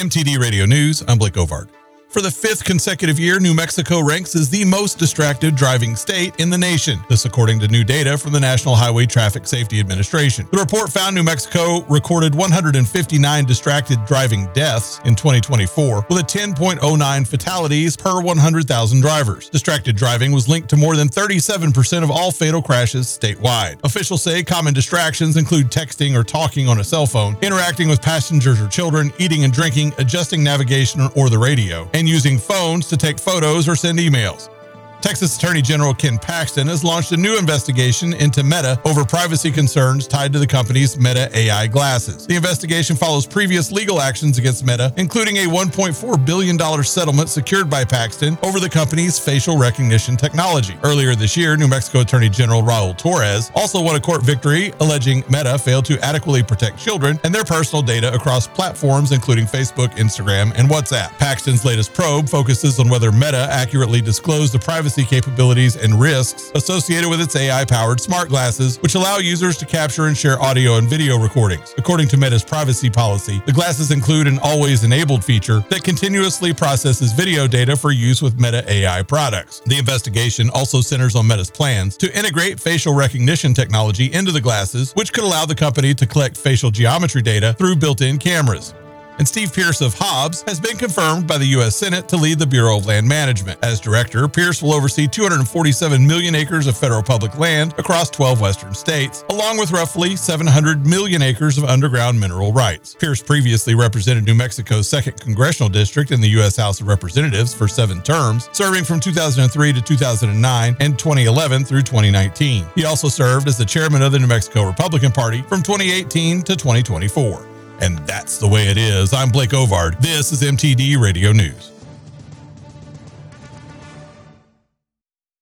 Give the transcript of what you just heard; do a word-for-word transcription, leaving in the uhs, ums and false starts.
M T D Radio News, I'm Blake Ovard. For the fifth consecutive year, New Mexico ranks as the most distracted driving state in the nation. This according to new data from the National Highway Traffic Safety Administration. The report found New Mexico recorded one hundred fifty-nine distracted driving deaths in twenty twenty-four, with a ten point oh nine fatalities per one hundred thousand drivers. Distracted driving was linked to more than thirty-seven percent of all fatal crashes statewide. Officials say common distractions include texting or talking on a cell phone, interacting with passengers or children, eating and drinking, adjusting navigation or the radio, and using phones to take photos or send emails. Texas Attorney General Ken Paxton has launched a new investigation into Meta over privacy concerns tied to the company's Meta A I glasses. The investigation follows previous legal actions against Meta, including a one point four billion dollars settlement secured by Paxton over the company's facial recognition technology. Earlier this year, New Mexico Attorney General Raul Torres also won a court victory alleging Meta failed to adequately protect children and their personal data across platforms including Facebook, Instagram, and WhatsApp. Paxton's latest probe focuses on whether Meta accurately disclosed the privacy capabilities and risks associated with its A I-powered smart glasses, which allow users to capture and share audio and video recordings. According to Meta's privacy policy, the glasses include an always-enabled feature that continuously processes video data for use with Meta A I products. The investigation also centers on Meta's plans to integrate facial recognition technology into the glasses, which could allow the company to collect facial geometry data through built-in cameras. And Steve Pierce of Hobbs has been confirmed by the U S Senate to lead the Bureau of Land Management. As director, Pierce will oversee two hundred forty-seven million acres of federal public land across twelve western states, along with roughly seven hundred million acres of underground mineral rights. Pierce previously represented New Mexico's second congressional district in the U S House of Representatives for seven terms, serving from two thousand three to two thousand nine and twenty eleven through twenty nineteen. He also served as the chairman of the New Mexico Republican Party from twenty eighteen to twenty twenty-four. And that's the way it is. I'm Blake Ovard. This is M T D Radio News.